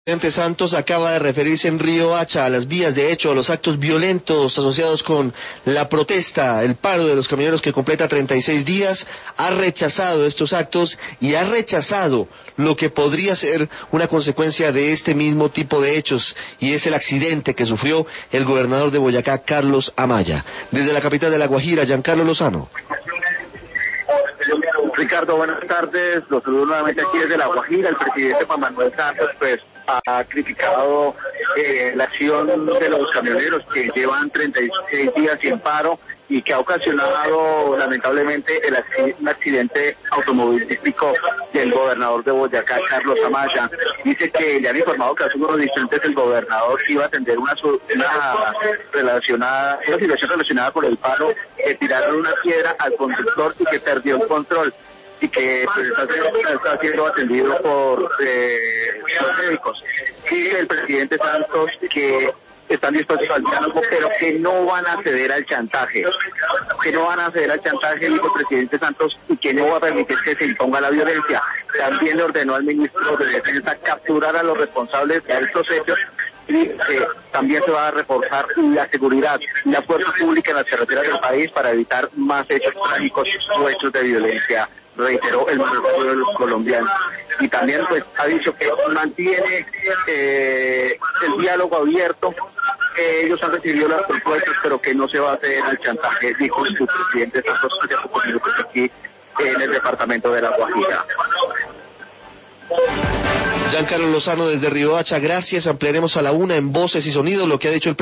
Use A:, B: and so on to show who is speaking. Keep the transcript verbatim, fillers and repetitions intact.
A: El presidente Santos acaba de referirse en Riohacha a las vías de hecho, a los actos violentos asociados con la protesta, el paro de los camioneros que completa treinta y seis días. Ha rechazado estos actos y ha rechazado lo que podría ser una consecuencia de este mismo tipo de hechos, y es el accidente que sufrió el gobernador de Boyacá, Carlos Amaya. Desde la capital de La Guajira, Giancarlo Lozano.
B: Ricardo, buenas tardes. Los saludo nuevamente aquí desde La Guajira. El presidente Juan Manuel Santos pues ha criticado eh, la acción de los camioneros que llevan treinta y seis días sin paro y que ha ocasionado lamentablemente el acc- un accidente automovilístico del gobernador de Boyacá, Carlos Amaya. Dice que le han informado que hace unos instantes el gobernador iba a atender una, una relacionada, una situación relacionada con el paro, que tiraron una piedra al conductor y que perdió el control, y que pues, está, está siendo atendido por eh, los médicos. Y el presidente Santos que están dispuestos al diálogo, pero que no van a ceder al chantaje, que no van a ceder al chantaje, dijo el presidente Santos, y que no va a permitir que se imponga la violencia. También le ordenó al ministro de Defensa capturar a los responsables de estos hechos, y que también se va a reforzar la seguridad y la fuerza pública en las carreteras del país para evitar más hechos trágicos o hechos de violencia, reiteró el mandatario de los colombianos. Y también pues ha dicho que mantiene eh, el diálogo abierto, que ellos han recibido las propuestas, pero que no se va a hacer al chantaje, dijo el subpresidente Santos hace pocos minutos aquí en el departamento de La Guajira.
A: Giancarlo Lozano desde Riohacha, gracias. Ampliaremos a la una en Voces y Sonidos lo que ha dicho el presidente.